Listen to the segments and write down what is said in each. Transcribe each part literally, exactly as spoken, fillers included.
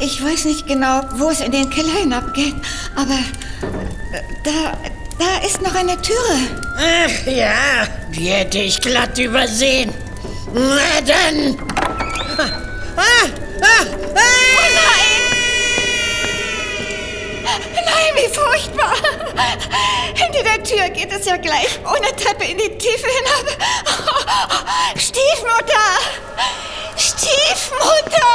Ich weiß nicht genau, wo es in den Keller hinabgeht, aber äh, da, da ist noch eine Türe. Ach ja, die hätte ich glatt übersehen. Na dann. Ah, ah, ah. Oh nein! Nein, wie furchtbar! Hinter der Tür geht es ja gleich ohne Treppe in die Tiefe hinab. Stiefmutter! Stiefmutter!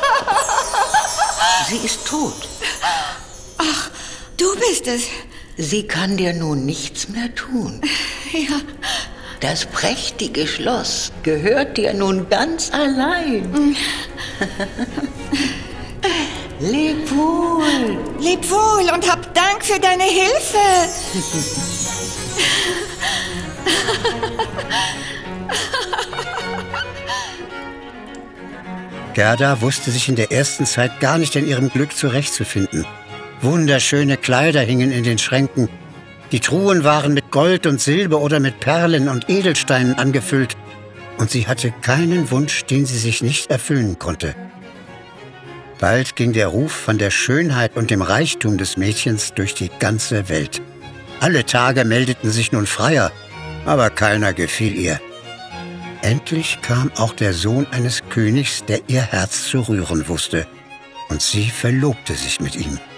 Sie ist tot. Ach, du bist es. Sie kann dir nun nichts mehr tun. Ja. Das prächtige Schloss gehört dir nun ganz allein. Leb wohl. Leb wohl und hab Dank für deine Hilfe. Gerda wusste sich in der ersten Zeit gar nicht in ihrem Glück zurechtzufinden. Wunderschöne Kleider hingen in den Schränken. Die Truhen waren mit Gold und Silber oder mit Perlen und Edelsteinen angefüllt. Und sie hatte keinen Wunsch, den sie sich nicht erfüllen konnte. Bald ging der Ruf von der Schönheit und dem Reichtum des Mädchens durch die ganze Welt. Alle Tage meldeten sich nun Freier, aber keiner gefiel ihr. Endlich kam auch der Sohn eines Königs, der ihr Herz zu rühren wusste, und sie verlobte sich mit ihm.